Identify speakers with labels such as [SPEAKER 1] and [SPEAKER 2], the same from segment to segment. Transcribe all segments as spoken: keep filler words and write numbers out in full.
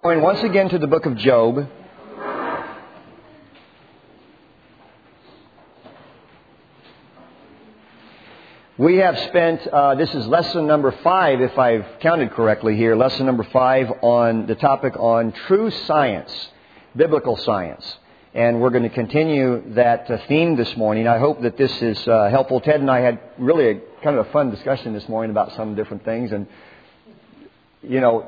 [SPEAKER 1] Going once again to the book of Job. We have spent, uh, this is lesson number five, if I've counted correctly here, lesson number five on the topic on true science, biblical science. And we're going to continue that uh, theme this morning. I hope that this is uh, helpful. Ted and I had really a kind of a fun discussion this morning about some different things. And, you know,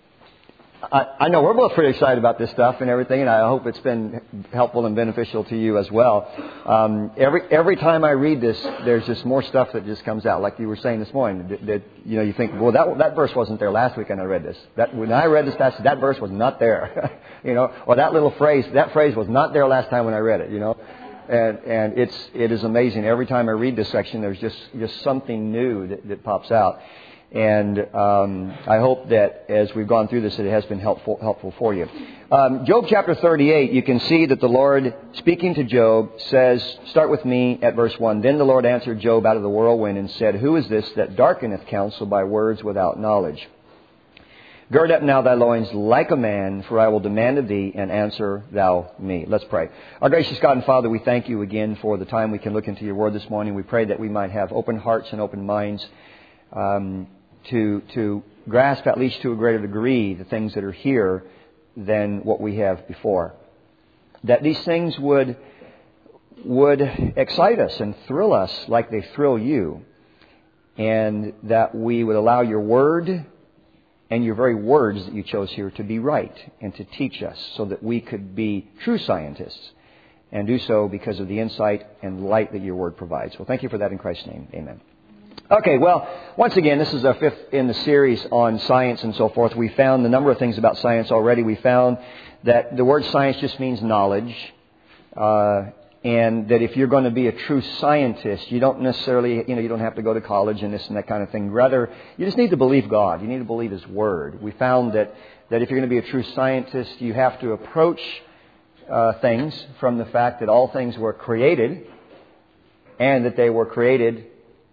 [SPEAKER 1] I, I know we're both pretty excited about this stuff and everything, and I hope it's been helpful and beneficial to you as well. Um, every every time I read this, there's just more stuff that just comes out, like you were saying this morning. That, that you know, you think, well, that that verse wasn't there last week, and I read this. That when I read this passage, that verse was not there, you know, or that little phrase, that phrase was not there last time when I read it, you know. And and it's it is amazing. Every time I read this section, there's just just something new that, that pops out. And um, I hope that as we've gone through this, that it has been helpful helpful for you. Um, Job chapter thirty-eight, you can see that the Lord, speaking to Job, says, start with me at verse one. Then the Lord answered Job out of the whirlwind and said, Who is this that darkeneth counsel by words without knowledge? Gird up now thy loins like a man, for I will demand of thee, and answer thou me. Let's pray. Our gracious God and Father, we thank you again for the time we can look into your word this morning. We pray that we might have open hearts and open minds, um, to to grasp at least to a greater degree the things that are here than what we have before. That these things would would excite us and thrill us like they thrill you. And that we would allow your word and your very words that you chose here to be right and to teach us so that we could be true scientists and do so because of the insight and light that your word provides. Well, thank you for that in Christ's name. Amen. Okay, well, once again, this is our fifth in the series on science and so forth. We found a number of things about science already. We found that the word science just means knowledge, uh, and that if you're going to be a true scientist, you don't necessarily, you know, you don't have to go to college and this and that kind of thing. Rather, you just need to believe God. You need to believe His Word. We found that, that if you're going to be a true scientist, you have to approach uh, things from the fact that all things were created and that they were created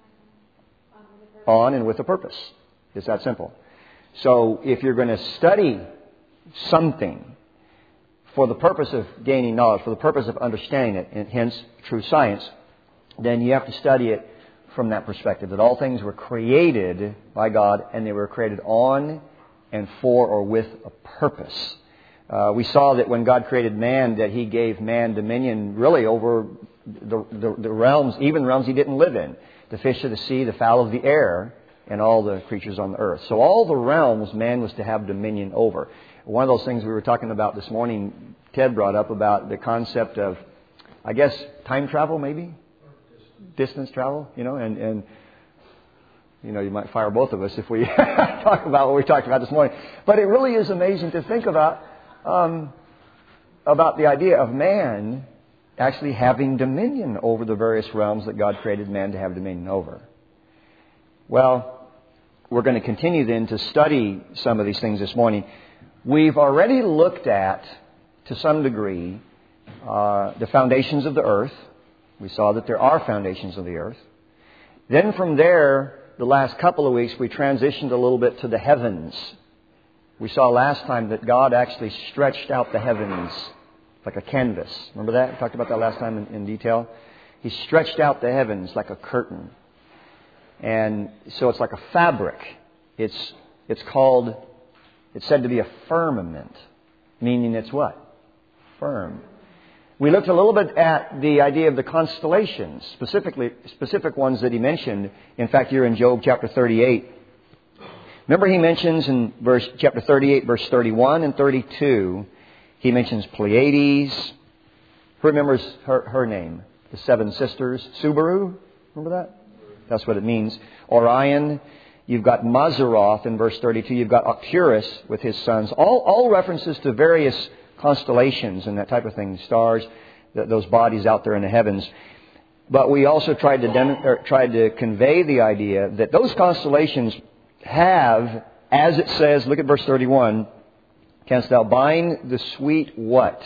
[SPEAKER 1] on and with a purpose. It's that simple. So if you're going to study something for the purpose of gaining knowledge, for the purpose of understanding it, and hence true science, then you have to study it from that perspective, that all things were created by God and they were created on and for or with a purpose. Uh, we saw that when God created man, that He gave man dominion really over the, the, the realms, even realms he didn't live in. The fish of the sea, the fowl of the air, and all the creatures on the earth. So all the realms man was to have dominion over. One of those things we were talking about this morning, Ted brought up about the concept of, I guess, time travel maybe? Distance travel, you know, and, and you know, you might fire both of us if we talk about what we talked about this morning. But it really is amazing to think about, um, about the idea of man actually having dominion over the various realms that God created man to have dominion over. Well, we're going to continue then to study some of these things this morning. We've already looked at, to some degree, uh, the foundations of the earth. We saw that there are foundations of the earth. Then from there, the last couple of weeks, we transitioned a little bit to the heavens. We saw last time that God actually stretched out the heavens like a canvas. Remember that? We talked about that last time in, in detail. He stretched out the heavens like a curtain. And so it's like a fabric. It's it's called, it's said to be a firmament. Meaning it's what? Firm. We looked a little bit at the idea of the constellations, specifically specific ones that he mentioned. In fact, you're in Job chapter thirty-eight. Remember he mentions in verse chapter thirty-eight, verse thirty-one and thirty-two, he mentions Pleiades. Who remembers her, her name? The seven sisters. Subaru? Remember that? That's what it means. Orion. You've got Mazzaroth in verse thirty-two. You've got Arcturus with his sons. All, all references to various constellations and that type of thing. Stars, th- those bodies out there in the heavens. But we also tried to, dem- or tried to convey the idea that those constellations have, as it says, look at verse thirty-one, canst thou bind the sweet what?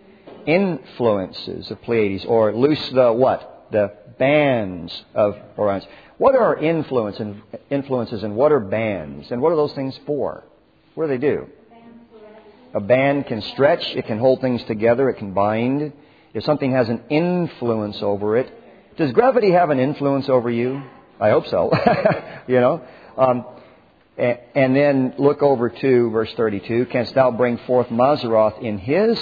[SPEAKER 1] Influences of Pleiades, or loose the what? The bands of Orion. What are influence and influences and what are bands? And what are those things for? What do they do? A band can stretch. It can hold things together. It can bind. If something has an influence over it. Does gravity have an influence over you? I hope so. You know? Um, and, and then look over to verse thirty-two. Canst thou bring forth Mazzaroth in his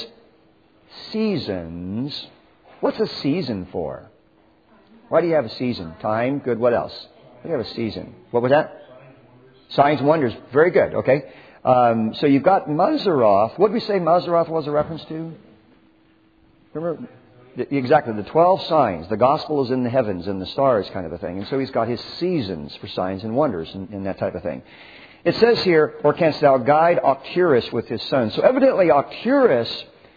[SPEAKER 1] seasons? What's a season for? Why do you have a season? Time. Good. What else? Why do you have a season? What was that? Signs and wonders. Very good. Okay. Um, so you've got Mazzaroth. What did we say Mazzaroth was a reference to? Remember? Exactly. The twelve signs. The gospel is in the heavens and the stars kind of a thing. And so he's got his seasons for signs and wonders and, and that type of thing. It says here, or canst thou guide Arcturus with his sons? So evidently Arcturus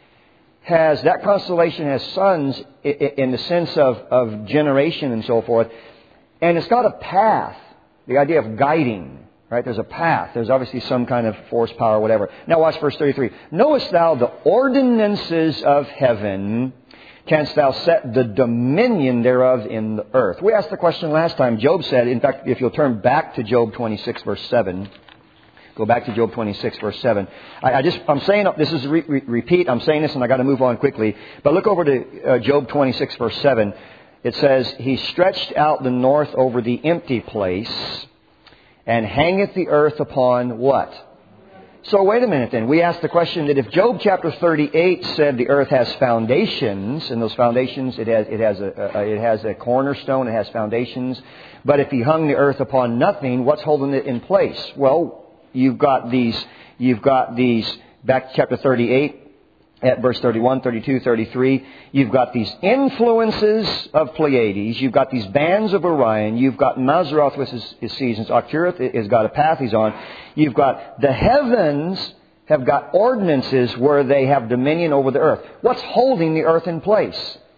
[SPEAKER 1] has, that constellation has sons in the sense of, of generation and so forth. And it's got a path. The idea of guiding. Right? There's a path. There's obviously some kind of force, power, whatever. Now watch verse thirty-three. Knowest thou the ordinances of heaven? Canst thou set the dominion thereof in the earth? We asked the question last time. Job said, in fact, if you'll turn back to Job twenty-six, verse seven. Go back to Job twenty-six, verse seven. I, I just, I'm saying, this is a re- re- repeat. I'm saying this and I got to move on quickly. But look over to uh, Job twenty-six, verse seven. It says, He stretched out the north over the empty place, and hangeth the earth upon what? So wait a minute then. We asked the question that if Job chapter thirty-eight said the earth has foundations, and those foundations, it has, it has a, a, it has a cornerstone, it has foundations. But if he hung the earth upon nothing, what's holding it in place? Well, you've got these, you've got these, back to chapter thirty-eight, at verse thirty-one, thirty-two, thirty-three, you've got these influences of Pleiades. You've got these bands of Orion. You've got Mazzaroth with his, his seasons. Arcturus has got a path he's on. You've got the heavens have got ordinances where they have dominion over the earth. What's holding the earth in place?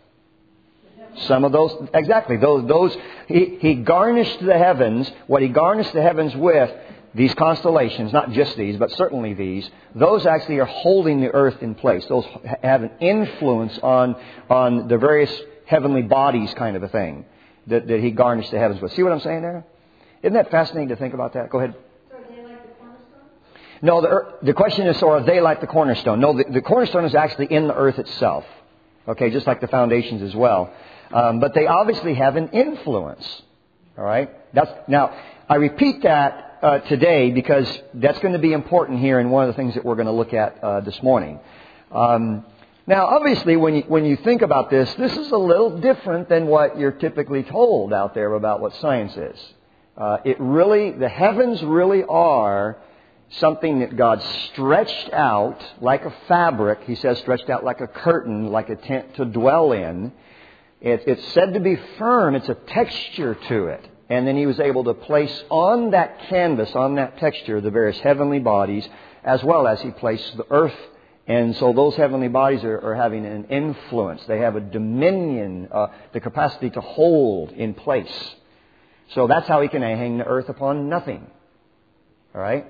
[SPEAKER 1] Some of those, exactly, those, those, he, he garnished the heavens. What he garnished the heavens with, these constellations, not just these, but certainly these, those actually are holding the earth in place. Those have an influence on, on the various heavenly bodies kind of a thing that, that he garnished the heavens with. See what I'm saying there? Isn't that fascinating to think about that? Go ahead.
[SPEAKER 2] So are they like the cornerstone?
[SPEAKER 1] No, the, the question is, so are they like the cornerstone? No, the, the cornerstone is actually in the earth itself. Okay, just like the foundations as well. Um, but they obviously have an influence. All right? That's, now, I repeat that Uh, today, because that's going to be important here in one of the things that we're going to look at uh, this morning. Um, now, obviously, when you, when you think about this, this is a little different than what you're typically told out there about what science is. Uh, it really, the heavens really are something that God stretched out like a fabric. He says stretched out like a curtain, like a tent to dwell in. It, it's said to be firm. It's a texture to it. And then he was able to place on that canvas, on that texture, the various heavenly bodies, as well as he placed the earth. And so those heavenly bodies are, are having an influence. They have a dominion, uh, the capacity to hold in place. So that's how he can hang the earth upon nothing. All right?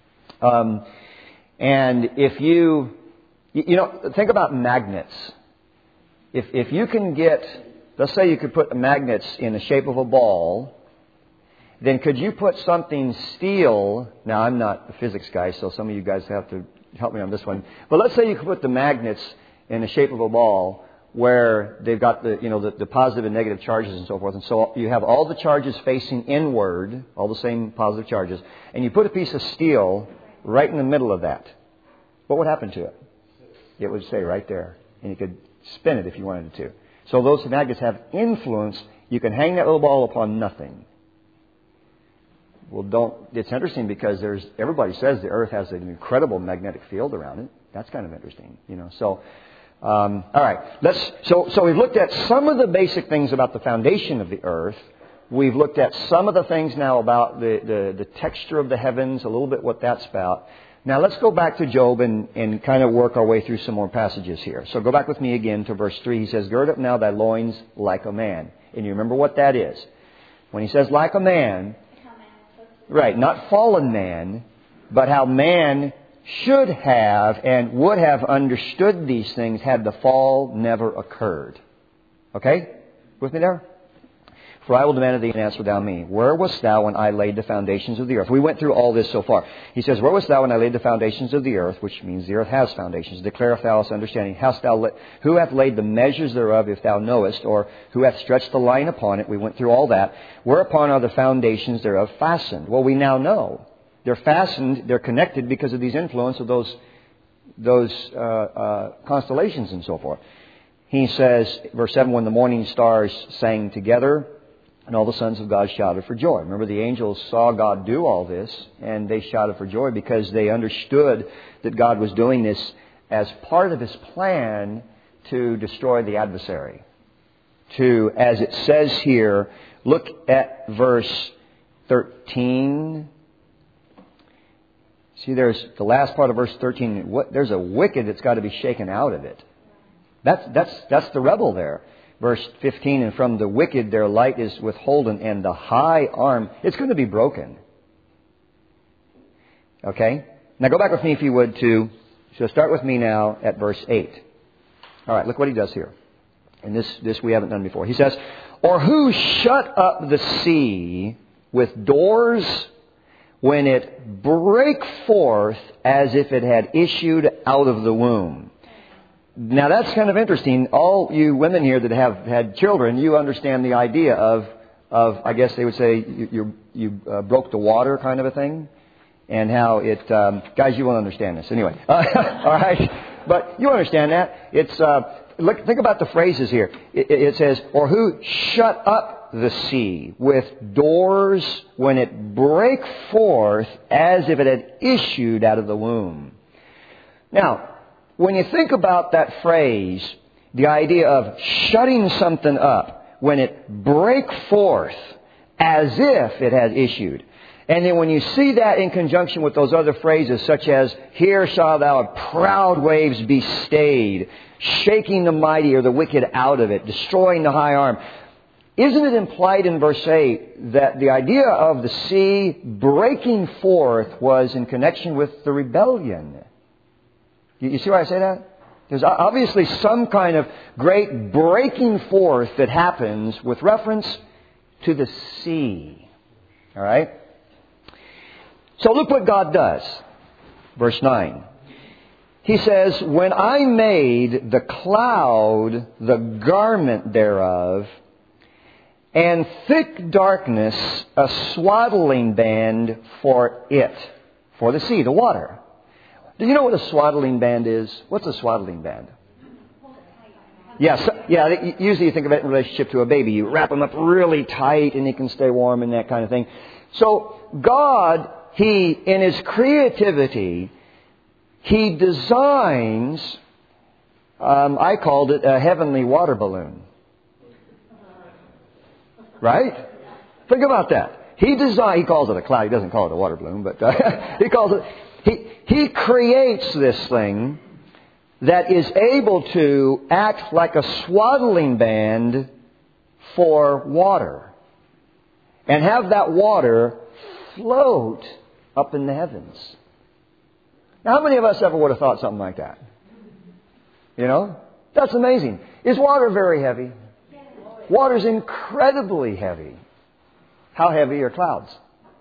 [SPEAKER 1] Um, and if you, you know, think about magnets. If, if you can get, let's say you could put magnets in the shape of a ball, then could you put something steel? Now, I'm not a physics guy, so some of you guys have to help me on this one. But let's say you could put the magnets in the shape of a ball where they've got the, you know, the, the positive and negative charges and so forth. And so you have all the charges facing inward, all the same positive charges. And you put a piece of steel right in the middle of that. What would happen to it? It would stay right there. And you could spin it if you wanted to. So those magnets have influence. You can hang that little ball upon nothing. Well, don't. It's interesting because there's everybody says the Earth has an incredible magnetic field around it. That's kind of interesting, you know. So, um, all right. Let's. So, so we've looked at some of the basic things about the foundation of the Earth. We've looked at some of the things now about the the, the texture of the heavens, a little bit what that's about. Now let's go back to Job and, and kind of work our way through some more passages here. So go back with me again to verse three. He says, "Gird up now thy loins like a man." And you remember what that is. When he says like a man. Right, not fallen man, but how man should have and would have understood these things had the fall never occurred. Okay? With me there? For I will demand of thee, and answer thou me. Where wast thou when I laid the foundations of the earth? We went through all this so far. He says, Where wast thou when I laid the foundations of the earth? Which means the earth has foundations. Declare if thou hast understanding. Hast thou la- who hath laid the measures thereof, if thou knowest? Or who hath stretched the line upon it? We went through all that. Whereupon are the foundations thereof fastened? Well, we now know. They're fastened, they're connected because of these influence of those, those uh, uh, constellations and so forth. He says, verse seven, when the morning stars sang together, and all the sons of God shouted for joy. Remember, the angels saw God do all this, and they shouted for joy because they understood that God was doing this as part of His plan to destroy the adversary. To, as it says here, look at verse thirteen. See, there's the last part of verse thirteen. What, there's a wicked that's got to be shaken out of it. That's, that's, that's the rebel there. Verse fifteen, and from the wicked their light is withholden, and the high arm, it's going to be broken. Okay? Now go back with me if you would to, so start with me now at verse eight. All right, look what he does here. And this, this we haven't done before. He says, or who shut up the sea with doors when it brake forth as if it had issued out of the womb? Now that's kind of interesting. All you women here that have had children, you understand the idea of, of I guess they would say, you you, you uh, broke the water kind of a thing, and how it. Um, guys, you won't understand this anyway. Uh, all right, but you understand that. It's uh, look. Think about the phrases here. It, it says, "Or who shut up the sea with doors when it brake forth as if it had issued out of the womb." Now, when you think about that phrase, the idea of shutting something up when it break forth as if it had issued. And then when you see that in conjunction with those other phrases such as, here shall thou proud waves be stayed, shaking the mighty or the wicked out of it, destroying the high arm. Isn't it implied in verse eight that the idea of the sea breaking forth was in connection with the rebellion? You see why I say that? There's obviously some kind of great breaking forth that happens with reference to the sea. All right? So look what God does. Verse nine. He says, when I made the cloud the garment thereof, and thick darkness a swaddling band for it, for the sea, the water. Do you know what a swaddling band is? What's a swaddling band? Yes, yeah, yeah. Usually you think of it in relationship to a baby. You wrap them up really tight and he can stay warm and that kind of thing. So God, He, in His creativity, He designs, um, I called it a heavenly water balloon. Right? Think about that. He designed, He calls it a cloud. He doesn't call it a water balloon, but uh, He calls it... He, he creates this thing that is able to act like a swaddling band for water. And have that water float up in the heavens. Now, how many of us ever would have thought something like that? You know? That's amazing. Is water very heavy? Water's incredibly heavy. How heavy are clouds?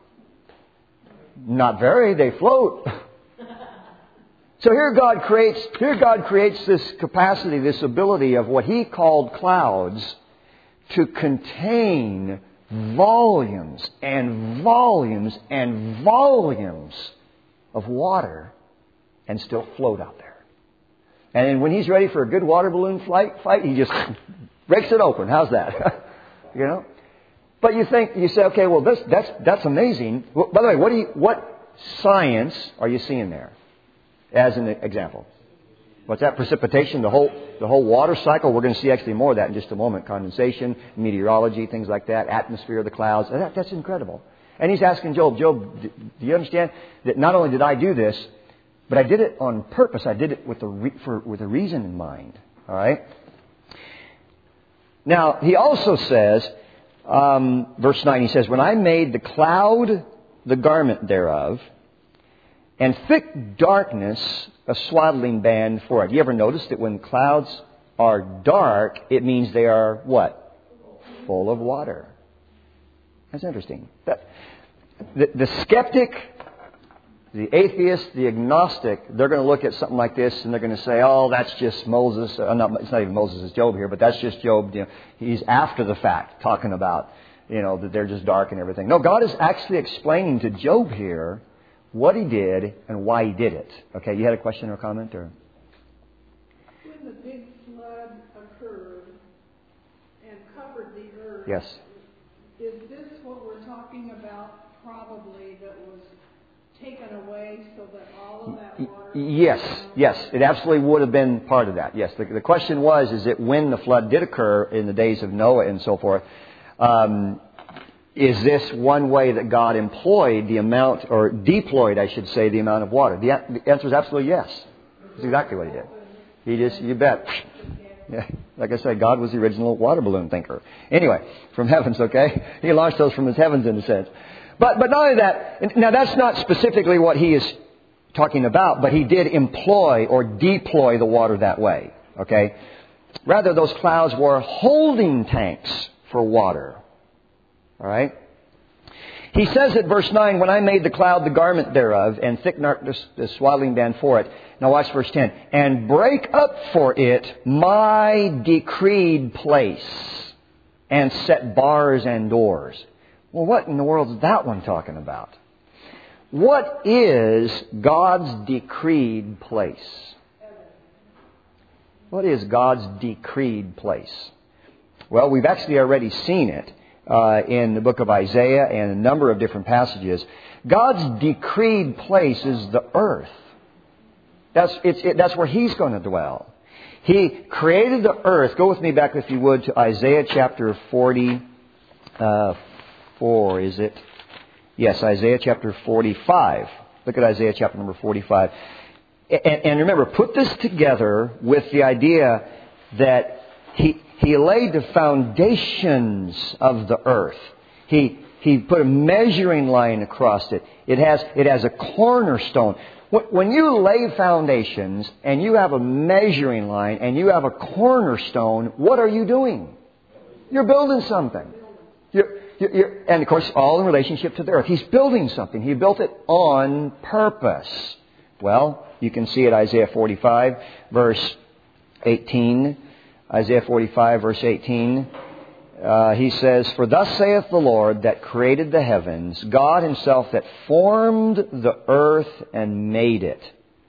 [SPEAKER 1] Not very. They float. So here God creates, here God creates this capacity, this ability of what He called clouds to contain volumes and volumes and volumes of water and still float out there. And then when He's ready for a good water balloon flight, fight, He just breaks it open. How's that? You know? But you think, you say, okay, well, this, that's, that's amazing. Well, by the way, what do you, what science are you seeing there as an example? What's that? Precipitation, the whole, the whole water cycle. We're going to see actually more of that in just a moment. Condensation, meteorology, things like that, atmosphere of the clouds. That, that's incredible. And He's asking Job, Job, do you understand that not only did I do this, but I did it on purpose. I did it with a, re, for, with a reason in mind. All right? Now, He also says, Um, verse nine, He says, when I made the cloud the garment thereof, and thick darkness a swaddling band for it. You ever notice that when clouds are dark, it means they are what? Full of water. That's interesting. That, the, the skeptic, the atheist, the agnostic, they're going to look at something like this and they're going to say, oh, that's just Moses. Uh, not, it's not even Moses, it's Job here, but that's just Job. You know, he's after the fact talking about, you know, that they're just dark and everything. No, God is actually explaining to Job here what he did and why he did it. Okay, you had a question or a comment? Or?
[SPEAKER 2] When the big flood occurred and covered the earth,
[SPEAKER 1] yes.
[SPEAKER 2] Is this what we're talking about probably that was taken away so that all of that water...
[SPEAKER 1] Yes, yes. It absolutely would have been part of that. Yes. The, the question was, is that when the flood did occur in the days of Noah and so forth, um, is this one way that God employed the amount, or deployed, I should say, the amount of water? The, the answer is absolutely yes. That's exactly what he did. He just, you bet. Yeah, like I said, God was the original water balloon thinker. Anyway, from heavens, okay? He launched those from his heavens in a sense. But but not only that, now that's not specifically what he is talking about, but he did employ or deploy the water that way, okay? Rather, those clouds were holding tanks for water. All right? He says at verse nine, when I made the cloud the garment thereof, and thick darkness the swaddling band for it. Now watch verse ten. And break up for it my decreed place, and set bars and doors. Well, what in the world is that one talking about? What is God's decreed place? What is God's decreed place? Well, we've actually already seen it uh, in the book of Isaiah and a number of different passages. God's decreed place is the earth. That's, it's, it, that's where He's going to dwell. He created the earth. Go with me back, if you would, to Isaiah chapter forty-four, is it? Yes, Isaiah chapter forty-five. Look at Isaiah chapter number forty-five. And, and remember, put this together with the idea that He, he laid the foundations of the earth. He, he put a measuring line across it. It has, it has a cornerstone. When you lay foundations and you have a measuring line and you have a cornerstone, what are you doing? You're building something. You're, you're, you're, and of course, all in relationship to the earth. He's building something. He built it on purpose. Well, you can see it, Isaiah forty-five, verse eighteen. Isaiah forty-five, verse eighteen. Uh, he says, For thus saith the Lord that created the heavens, God Himself that formed the earth and made it.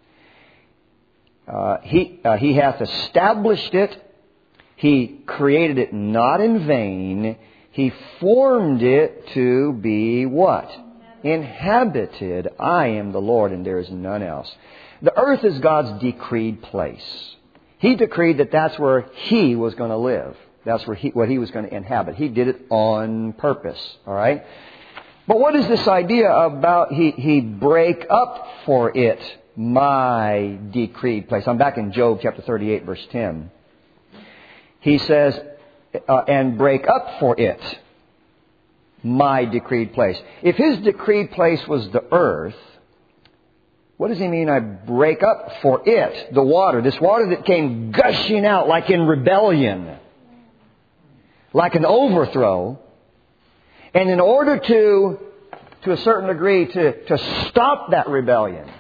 [SPEAKER 1] Uh, he, uh, he hath established it. He created it not in vain. He formed it to be what? Inhabited. I am the Lord and there is none else. The earth is God's decreed place. He decreed that that's where He was going to live. That's where he, what He was going to inhabit. He did it on purpose. All right? But what is this idea about He, he break up for it my decreed place? I'm back in Job chapter thirty-eight, verse ten. He says, uh, and break up for it my decreed place. If His decreed place was the earth, what does He mean I break up for it, the water? This water that came gushing out like in rebellion. Like an overthrow. And in order to, to a certain degree, to, to stop that rebellion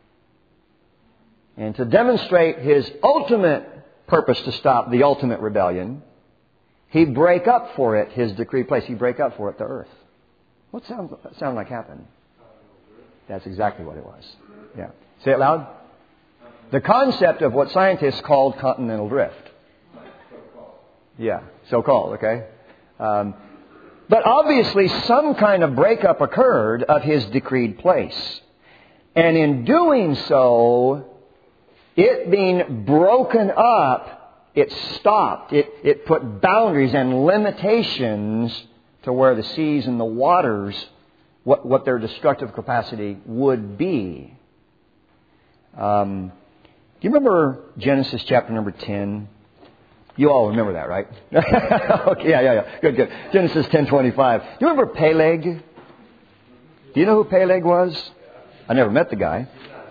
[SPEAKER 1] and to demonstrate His ultimate purpose to stop the ultimate rebellion, He'd break up for it His decreed place. He'd break up for it the earth. What sound, sound like happened? That's exactly what it was. Yeah. Say it loud. The concept of what scientists called continental drift. Yeah, so-called, okay? Um, but obviously some kind of breakup occurred of His decreed place. And in doing so, it being broken up, it stopped. It, it put boundaries and limitations to where the seas and the waters, what, what their destructive capacity would be. Um, do you remember Genesis chapter number ten? You all remember that, right? Okay, yeah, yeah, yeah. Good, good. Genesis ten twenty-five. Do you remember Peleg? Do you know who Peleg was? I never met the guy.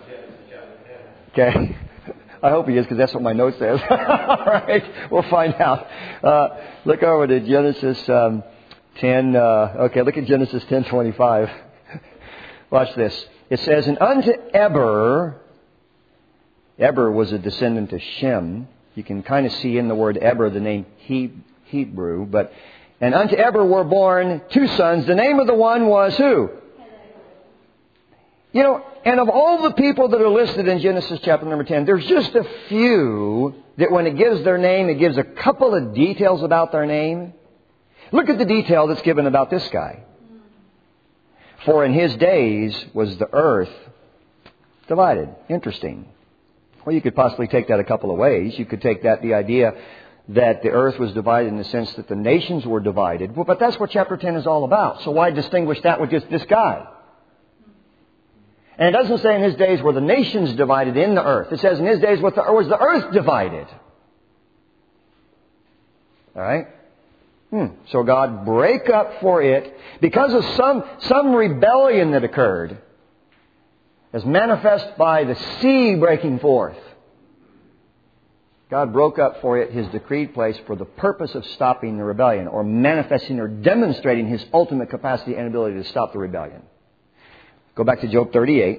[SPEAKER 1] Okay. I hope he is, because that's what my note says. All right. We'll find out. Uh, look over to Genesis um, ten, uh, okay, look at Genesis ten twenty-five. Watch this. It says, and unto Eber, Eber was a descendant of Shem. You can kind of see in the word Eber the name he, Hebrew. But, and unto Eber were born two sons. The name of the one was who? You know, and of all the people that are listed in Genesis chapter number ten, there's just a few that when it gives their name, it gives a couple of details about their name. Look at the detail that's given about this guy. For in his days was the earth divided. Interesting. Well, you could possibly take that a couple of ways. You could take that the idea that the earth was divided in the sense that the nations were divided. Well, but that's what chapter ten is all about. So why distinguish that with just this guy? And it doesn't say in his days were the nations divided in the earth. It says in his days was the, was the earth divided. All right? Hmm. So God break up for it because of some, some rebellion that occurred, as manifest by the sea breaking forth. God broke up for it His decreed place for the purpose of stopping the rebellion, or manifesting or demonstrating His ultimate capacity and ability to stop the rebellion. Go back to Job thirty-eight.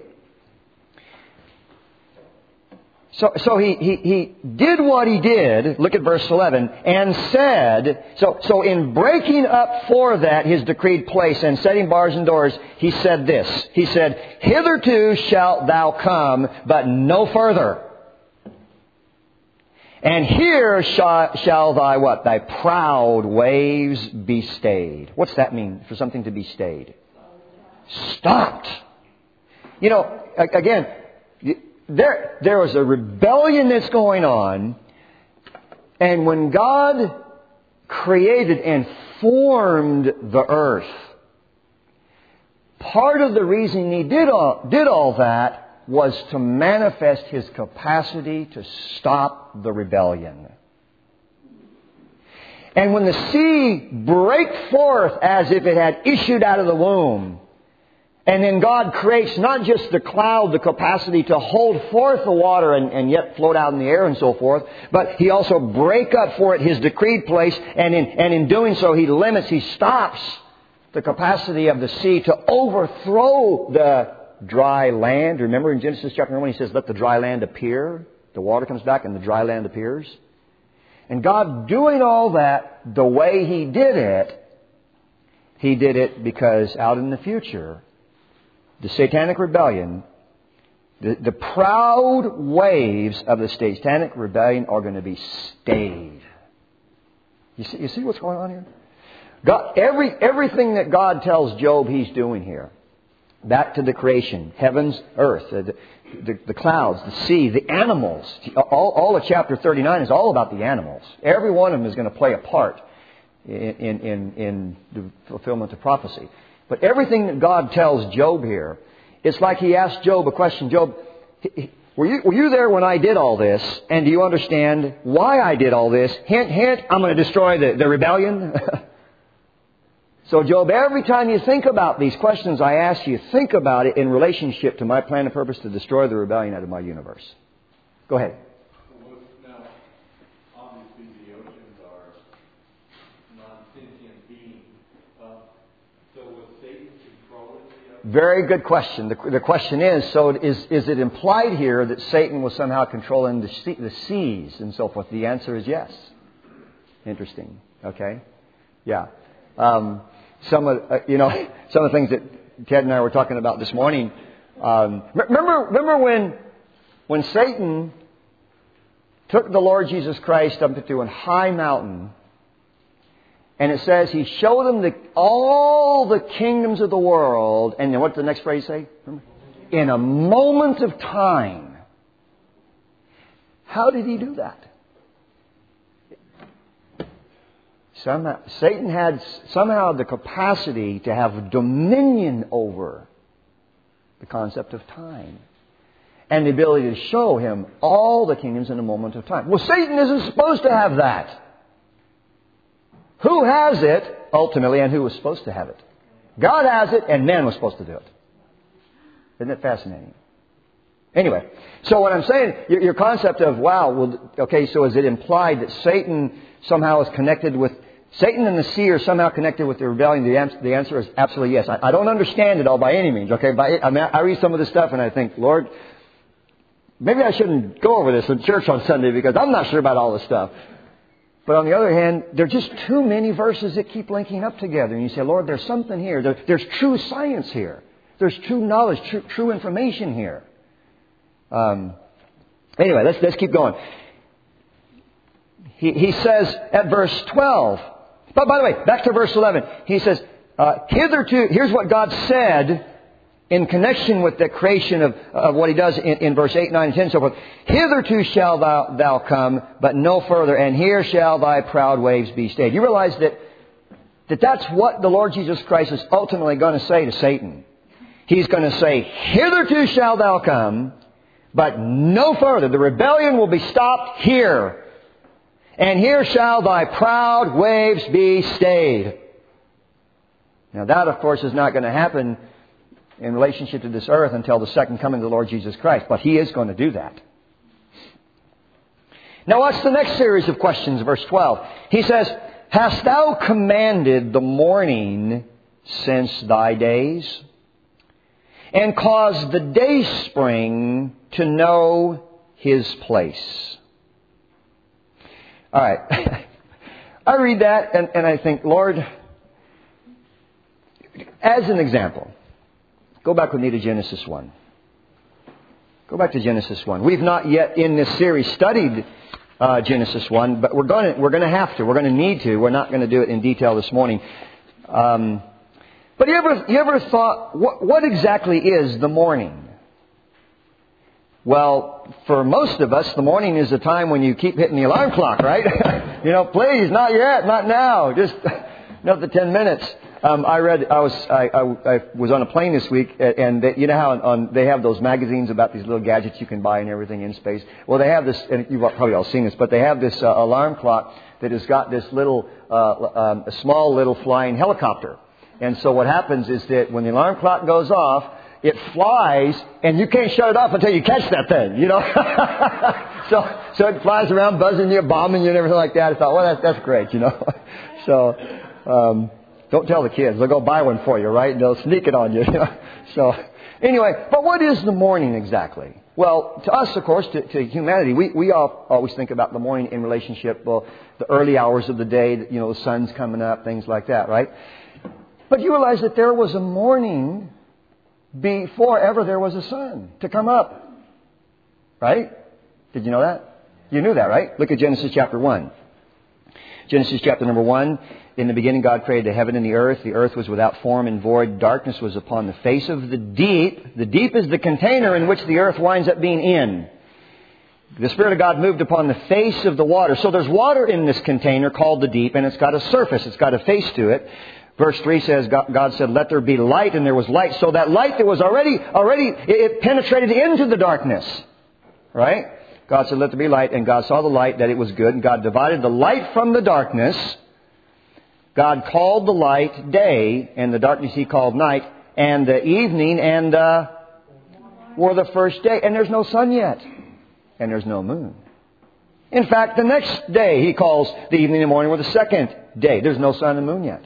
[SPEAKER 1] So, so he, he, he did what he did, look at verse eleven, and said, so, so in breaking up for that His decreed place and setting bars and doors, He said this. He said, hitherto shalt thou come, but no further. And here shall, shall thy what? Thy proud waves be stayed. What's that mean for something to be stayed? Stopped. You know, again, there, there was a rebellion that's going on. And when God created and formed the earth, part of the reason He did all, did all that was to manifest His capacity to stop the rebellion. And when the sea break forth as if it had issued out of the womb, and then God creates not just the cloud, the capacity to hold forth the water and, and yet float out in the air and so forth, but He also break up for it His decreed place, and in, and in doing so He limits, He stops the capacity of the sea to overthrow the dry land. Remember in Genesis chapter one He says, let the dry land appear. The water comes back and the dry land appears. And God doing all that the way He did it, He did it because out in the future, the satanic rebellion, the, the proud waves of the satanic rebellion are going to be stayed. You see, you see what's going on here? God, every, everything that God tells Job He's doing here, back to the creation, heavens, earth, the, the, the clouds, the sea, the animals. All, all of chapter thirty-nine is all about the animals. Every one of them is going to play a part in, in, in, in the fulfillment of prophecy. But everything that God tells Job here, it's like He asked Job a question. Job, were you, were you there when I did all this? And do you understand why I did all this? Hint, hint, I'm going to destroy the, the rebellion. So Job, every time you think about these questions I ask you, think about it in relationship to my plan and purpose to destroy the rebellion out of my universe. Go ahead.
[SPEAKER 3] Now, obviously the oceans are non-sentient beings. Uh, so was Satan controlling the oceans?
[SPEAKER 1] Very good question. The, the question is, so is, is it implied here that Satan was somehow controlling the, sea, the seas and so forth? The answer is yes. Interesting. Okay. Yeah. Um, some of uh, you know some of the things that Ted and I were talking about this morning. Um, remember, remember when when Satan took the Lord Jesus Christ up to a high mountain, and it says He showed him the, all the kingdoms of the world, and then what did the next phrase say? Remember? In a moment of time. How did He do that? Somehow, Satan had somehow the capacity to have dominion over the concept of time and the ability to show him all the kingdoms in a moment of time. Well, Satan isn't supposed to have that. Who has it ultimately, and who was supposed to have it? God has it, and man was supposed to do it. Isn't it fascinating? Anyway, so what I'm saying, your, your concept of, wow, well, okay, so is it implied that Satan somehow is connected with Satan and the sea are somehow connected with the rebellion. The answer, the answer is absolutely yes. I, I don't understand it all by any means. Okay, by, I, mean, I read some of this stuff and I think, Lord, maybe I shouldn't go over this in church on Sunday because I'm not sure about all this stuff. But on the other hand, there are just too many verses that keep linking up together. And you say, Lord, there's something here. There, there's true science here. There's true knowledge, true, true information here. Um, anyway, let's, let's keep going. He, he says at verse twelve, but by the way, back to verse eleven. He says, uh, hitherto, here's what God said in connection with the creation of, of what He does in, in verse eight, nine, and ten, and so forth. Hitherto shall thou, thou come, but no further, and here shall thy proud waves be stayed. You realize that, that that's what the Lord Jesus Christ is ultimately going to say to Satan. He's going to say, hitherto shall thou come, but no further. The rebellion will be stopped here. And here shall thy proud waves be stayed. Now that, of course, is not going to happen in relationship to this earth until the second coming of the Lord Jesus Christ. But He is going to do that. Now what's the next series of questions, verse twelve? He says, hast thou commanded the morning since thy days, and caused the dayspring to know his place? All right. I read that and, and I think, Lord, as an example, go back with me to Genesis one. Go back to Genesis one. We've not yet in this series studied uh, Genesis one, but we're going to we're going to have to. We're going to need to. We're not going to do it in detail this morning. Um, but you ever you ever thought what, what exactly is the morning? Well, for most of us, the morning is the time when you keep hitting the alarm clock, right? You know, please, not yet, not now, just another ten minutes. Um, I read, I was, I, I, I was on a plane this week, and they, you know how on, on, they have those magazines about these little gadgets you can buy and everything in space. Well, they have this, and you've probably all seen this, but they have this uh, alarm clock that has got this little, uh, um, a small little flying helicopter. And so what happens is that when the alarm clock goes off, it flies, and you can't shut it off until you catch that thing, you know. so, so it flies around, buzzing you, bombing you, and everything like that. I thought, well, that's that's great, you know. so, um, don't tell the kids; they'll go buy one for you, right? And they'll sneak it on you. You know? So, anyway, but what is the morning exactly? Well, to us, of course, to, to humanity, we we all always think about the morning in relationship, well, the early hours of the day, you know, the sun's coming up, things like that, right? But you realize that there was a morning before ever there was a sun to come up. Right? Did you know that? You knew that, right? Look at Genesis chapter one. Genesis chapter number one. In the beginning God created the heaven and the earth. The earth was without form and void. Darkness was upon the face of the deep. The deep is the container in which the earth winds up being in. The Spirit of God moved upon the face of the water. So there's water in this container called the deep, and it's got a surface. It's got a face to it. Verse three says, God said, let there be light, and there was light. So that light that was already, already, it penetrated into the darkness. Right? God said, let there be light, and God saw the light, that it was good, and God divided the light from the darkness. God called the light day, and the darkness He called night, and the evening and uh, were the first day. And there's no sun yet, and there's no moon. In fact, the next day He calls the evening and morning were the second day. There's no sun and moon yet.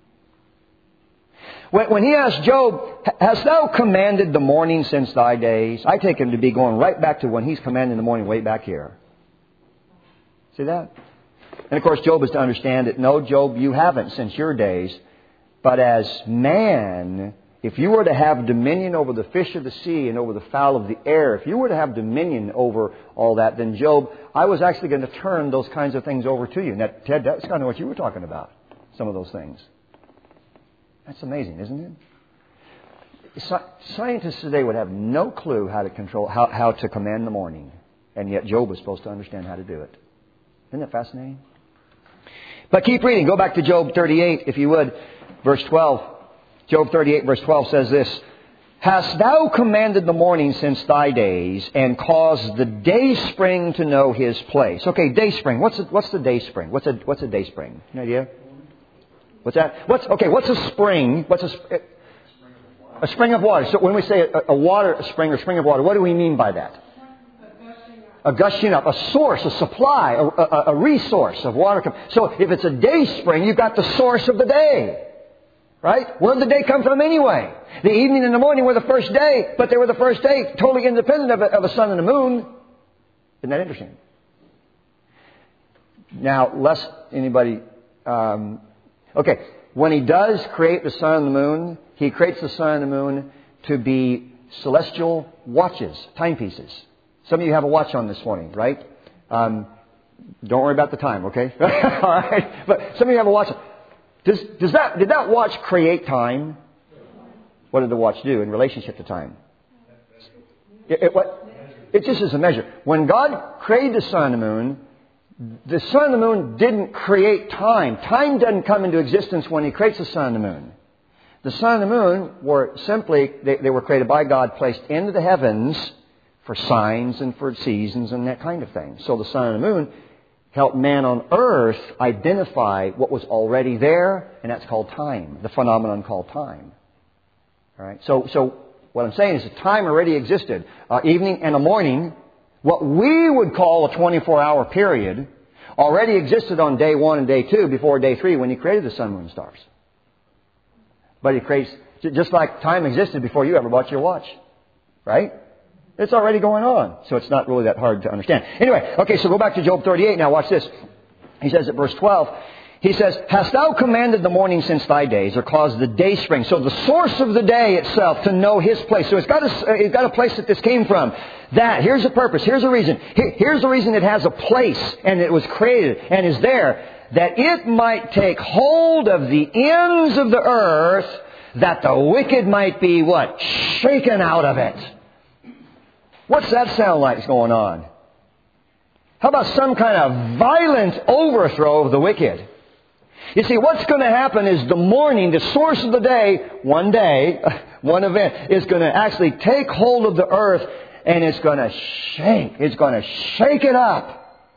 [SPEAKER 1] When he asked Job, hast thou commanded the morning since thy days? I take him to be going right back to when he's commanding the morning way back here. See that? And of course, Job is to understand that, no, Job, you haven't since your days. But as man, if you were to have dominion over the fish of the sea and over the fowl of the air, if you were to have dominion over all that, then Job, I was actually going to turn those kinds of things over to you. Now, Ted, that's kind of what you were talking about, some of those things. That's amazing, isn't it? Scientists today would have no clue how to control, how, how to command the morning. And yet Job was supposed to understand how to do it. Isn't that fascinating? But keep reading. Go back to Job thirty-eight, if you would. Verse twelve. Job thirty-eight, verse twelve says this. Hast thou commanded the morning since thy days, and caused the dayspring to know his place? Okay, dayspring. What's a, what's the dayspring? What's a what's a dayspring? Any idea? What's that? What's okay? What's a spring? What's a a spring of water? So when we say a, a water a spring or spring of water, what do we mean by that? a gushing up, a source, a supply, a, a, a resource of water. Come. So if it's a day spring, you've got the source of the day. Right? Where did the day come from anyway? The evening and the morning were the first day, but they were the first day totally independent of a, of a sun and a moon. Isn't that interesting? Now, lest anybody... Um, okay, when He does create the sun and the moon, He creates the sun and the moon to be celestial watches, timepieces. Some of you have a watch on this morning, right? Um, don't worry about the time, okay? All right. But some of you have a watch. Does, does that, did that watch create time? What did the watch do in relationship to time? It, it, what? It just is a measure. When God created the sun and the moon, the sun and the moon didn't create time. Time doesn't come into existence when He creates the sun and the moon. The sun and the moon were simply, they, they were created by God, placed into the heavens for signs and for seasons and that kind of thing. So the sun and the moon help man on earth identify what was already there, and that's called time, the phenomenon called time. All right. So, so what I'm saying is that time already existed. Uh, evening and a morning, what we would call a twenty-four hour period, already existed on day one and day two before day three when He created the sun, moon, and stars. But He creates, just like time existed before you ever bought your watch. Right? It's already going on. So it's not really that hard to understand. Anyway, okay, so go back to Job thirty-eight. Now watch this. He says at verse twelve, he says, "Hast thou commanded the morning since thy days, or caused the day spring?" So the source of the day itself to know His place. So it's got a, it's got a place that this came from. That, here's the purpose, here's the reason. Here's the reason it has a place and it was created and is there. That it might take hold of the ends of the earth, that the wicked might be what? Shaken out of it. What's that sound like going on? How about some kind of violent overthrow of the wicked? You see, what's going to happen is the morning, the source of the day, one day, one event, is going to actually take hold of the earth and it's going to shake. It's going to shake it up.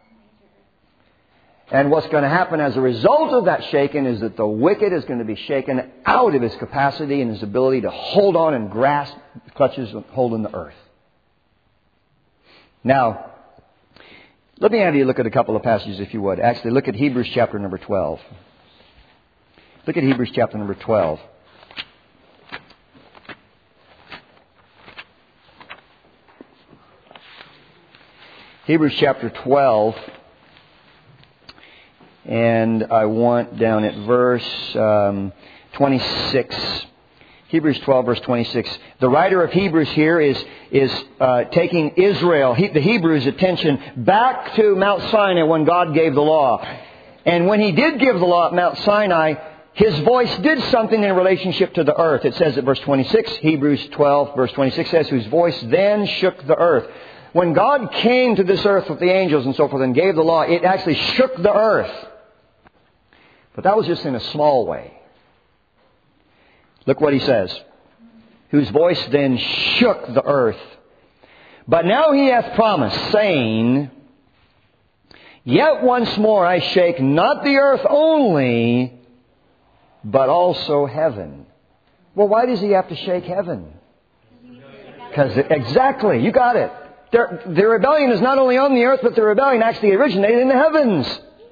[SPEAKER 1] And what's going to happen as a result of that shaking is that the wicked is going to be shaken out of his capacity and his ability to hold on and grasp, clutches, holding the earth. Now, let me have you look at a couple of passages, if you would. Actually, look at Hebrews chapter number twelve. Look at Hebrews chapter number twelve. Hebrews chapter twelve. And I want down at verse um, twenty-six. Hebrews twelve, verse twenty-six. The writer of Hebrews here is is uh, taking Israel, he, the Hebrews' attention back to Mount Sinai when God gave the law. And when He did give the law at Mount Sinai, His voice did something in relationship to the earth. It says at verse twenty-six, Hebrews twelve, verse twenty-six says, "Whose voice then shook the earth." When God came to this earth with the angels and so forth and gave the law, it actually shook the earth. But that was just in a small way. Look what He says. "Whose voice then shook the earth. But now He hath promised, saying, Yet once more I shake not the earth only, but also heaven." Well, why does He have to shake heaven? Because exactly, you got it. Their, their rebellion is not only on the earth, but their rebellion actually originated in the heavens.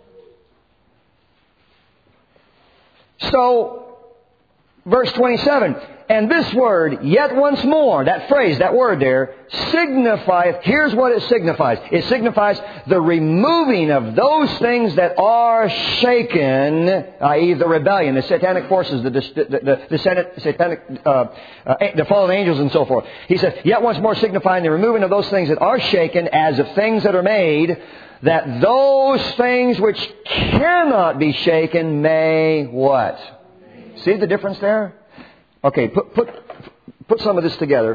[SPEAKER 1] So, verse twenty-seven, "And this word, yet once more," that phrase, that word there, signifieth, here's what it signifies. It signifies the removing of those things that are shaken, that is the rebellion, the satanic forces, the, the, the, the satanic, uh, uh, the fallen angels and so forth. He says, "Yet once more signifying the removing of those things that are shaken as of things that are made, that those things which cannot be shaken may," what? See the difference there? Okay, put put put some of this together.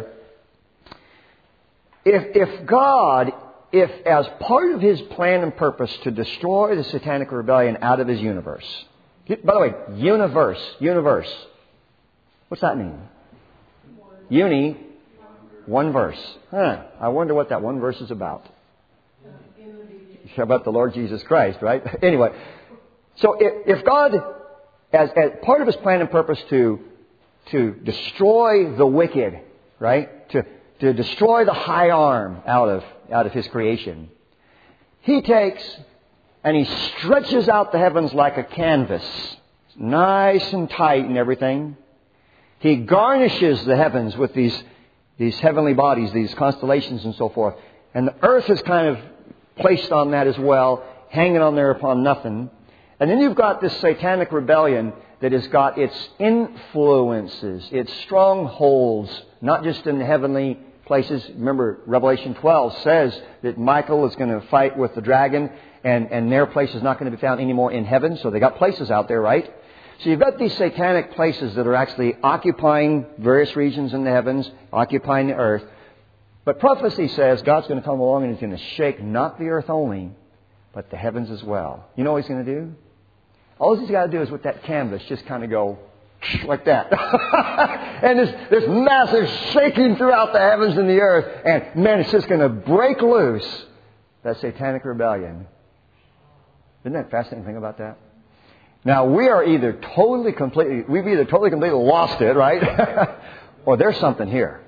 [SPEAKER 1] If if God, if as part of His plan and purpose to destroy the satanic rebellion out of His universe, by the way, universe, universe, what's that mean? Uni, one verse. Huh? I wonder what that one verse is about. About the Lord Jesus Christ, right? Anyway, so if, if God, as, as part of His plan and purpose to to destroy the wicked, right? To to destroy the high arm out of, out of His creation, He takes and He stretches out the heavens like a canvas, nice and tight and everything. He garnishes the heavens with these, these heavenly bodies, these constellations and so forth. And the earth is kind of placed on that as well, hanging on there upon nothing. And then you've got this satanic rebellion that has got its influences, its strongholds, not just in the heavenly places. Remember, Revelation twelve says that Michael is going to fight with the dragon, and, and their place is not going to be found anymore in heaven. So they got places out there, right? So you've got these satanic places that are actually occupying various regions in the heavens, occupying the earth. But prophecy says God's going to come along and He's going to shake not the earth only, but the heavens as well. You know what He's going to do? All He's got to do is with that canvas just kind of go like that. And this, this massive shaking throughout the heavens and the earth. And man, it's just going to break loose that satanic rebellion. Isn't that fascinating thing about that? Now, we are either totally, completely, we've either totally, completely lost it, right? Or there's something here.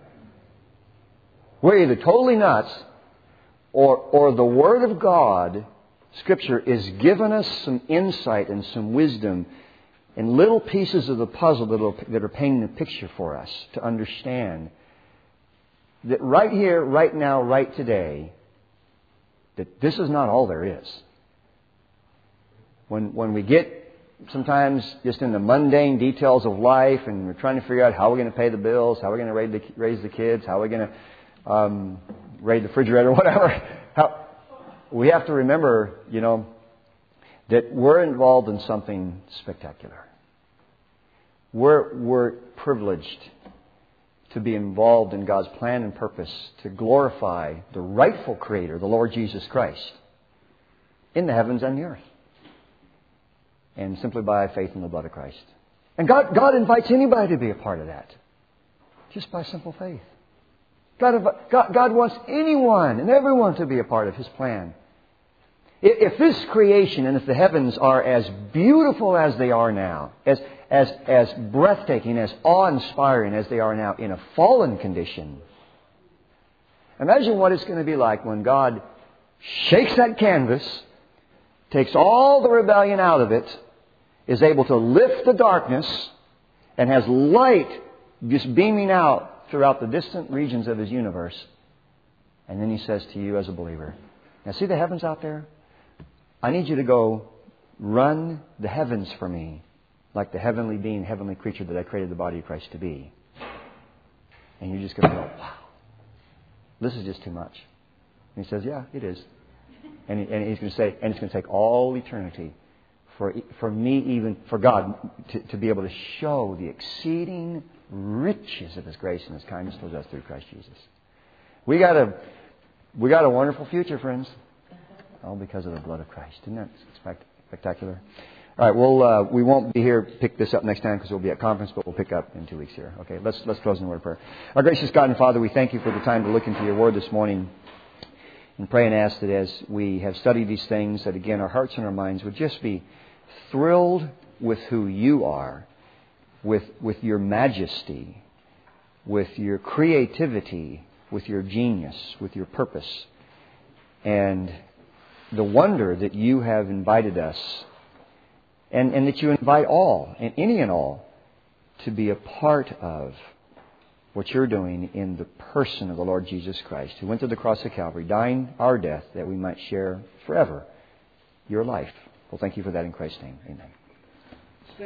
[SPEAKER 1] We're either totally nuts, or, or the Word of God, Scripture, is giving us some insight and some wisdom and little pieces of the puzzle that are, that are painting a picture for us to understand that right here, right now, right today, that this is not all there is. When, when we get sometimes just in the mundane details of life and we're trying to figure out how we're going to pay the bills, how we're going to raise the, raise the kids, how we're going to um, raise the refrigerator, whatever, how, we have to remember, you know, that we're involved in something spectacular. We're, we're privileged to be involved in God's plan and purpose to glorify the rightful Creator, the Lord Jesus Christ, in the heavens and the earth. And simply by faith in the blood of Christ. And God, God invites anybody to be a part of that. Just by simple faith. God, God, God wants anyone and everyone to be a part of His plan. If this creation and if the heavens are as beautiful as they are now, as, as, as breathtaking, as awe-inspiring as they are now in a fallen condition, imagine what it's going to be like when God shakes that canvas, takes all the rebellion out of it, is able to lift the darkness, and has light just beaming out throughout the distant regions of His universe. And then He says to you as a believer, now see the heavens out there? I need you to go run the heavens for me, like the heavenly being, heavenly creature that I created the body of Christ to be. And you're just going to go, wow, this is just too much. And He says, yeah, it is. And, he, and He's going to say, and it's going to take all eternity for for me, even for God, to, to be able to show the exceeding riches of His grace and His kindness towards us through Christ Jesus. We got a we got a wonderful future, friends, all because of the blood of Christ. Isn't that spectacular? All right, well, uh, we won't be here. Pick this up next time because we'll be at conference, but we'll pick up in two weeks here. Okay, let's let's close in a word of prayer. Our gracious God and Father, we thank You for the time to look into Your Word this morning. And pray and ask that as we have studied these things, that again our hearts and our minds would just be thrilled with who You are, with, with Your majesty, with Your creativity, with Your genius, with Your purpose, and the wonder that You have invited us, and, and that You invite all, and any and all, to be a part of what You're doing in the person of the Lord Jesus Christ, who went to the cross of Calvary, dying our death, that we might share forever Your life. Well, thank You for that in Christ's name. Amen.